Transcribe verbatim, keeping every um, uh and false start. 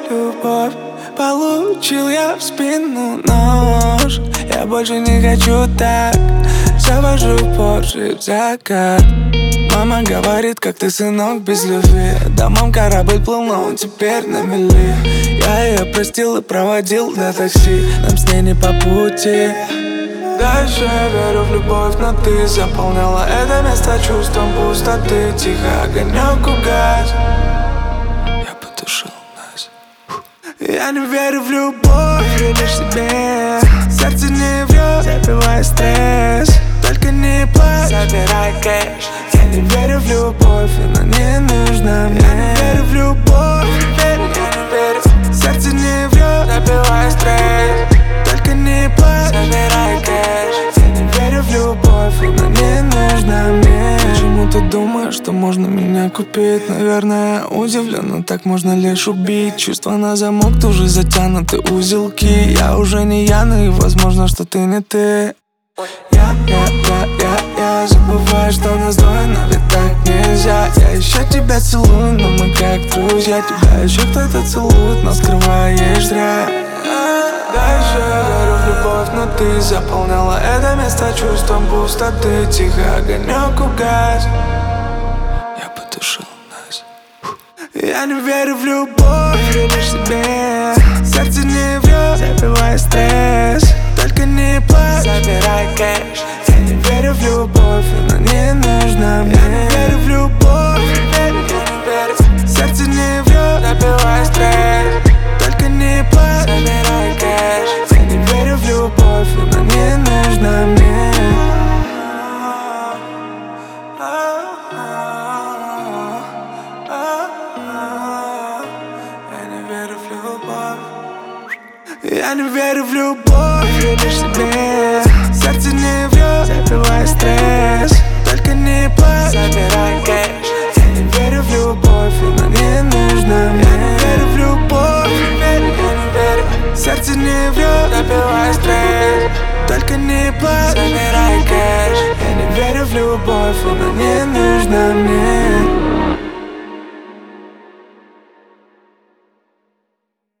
любовь. Получил я в спину нож. Я больше не хочу так. Завожу Порше в закат. Мама говорит, как ты, сынок, без любви. Да, мам, корабль плыл, но он теперь на мели. Я ее простил и проводил до такси. Нам с ней не по пути. Дальше я верю в любовь, но ты заполняла это место чувством пустоты. Тихо огонек угас. Я потушил нас. Я не верю в любовь, верю лишь себе. Сердце не врет, забивай стресс. Только не плачь, забирай кэш. Я не верю в любовь, она не нужна мне. Я не верю в любовь, верю, я не верю. Сердце не врет, забивай стресс. Только не плачь, забирай кэш. Я не верю в любовь, она не нужна мне. Почему ты думаешь, что можно меня купить? Наверное, я удивлен, но так можно лишь убить. Чувства на замок, тоже затянуты узелки. Я уже не я, но и возможно, что ты не ты. Я, я, я, я, я забываю, что нас двое, но ведь так нельзя. Я еще тебя целую, но мы как друзья. Тебя еще кто-то целует, но скрываешь зря. Дальше я верю в любовь, но ты заполняла это место чувством пустоты. Тихо огонек угас. Я потушил нас. Я не верю в любовь, верю лишь себе. Сердце не врет, забивай стресс. Только не плачь, забирай кэш. Я не верю в любовь, она не нужна мне. Я не верю в любовь, верю, я не верю. Сердце не врет, забивай стресс. Только не плачь, забирай кэш. Я не верю в любовь, она не нужна мне. Я не верю в любовь. Я не верю в любовь, верю лишь себе. Сердце не врет, забивай стресс. Только не плачь, забирай кэш. Я не верю в любовь, она не нужна мне. Я не верю в любовь, верю, я не верю. Сердце не врет, забивай стресс. Только не плачь, забирай кэш. Я не верю в любовь, она не нужна мне.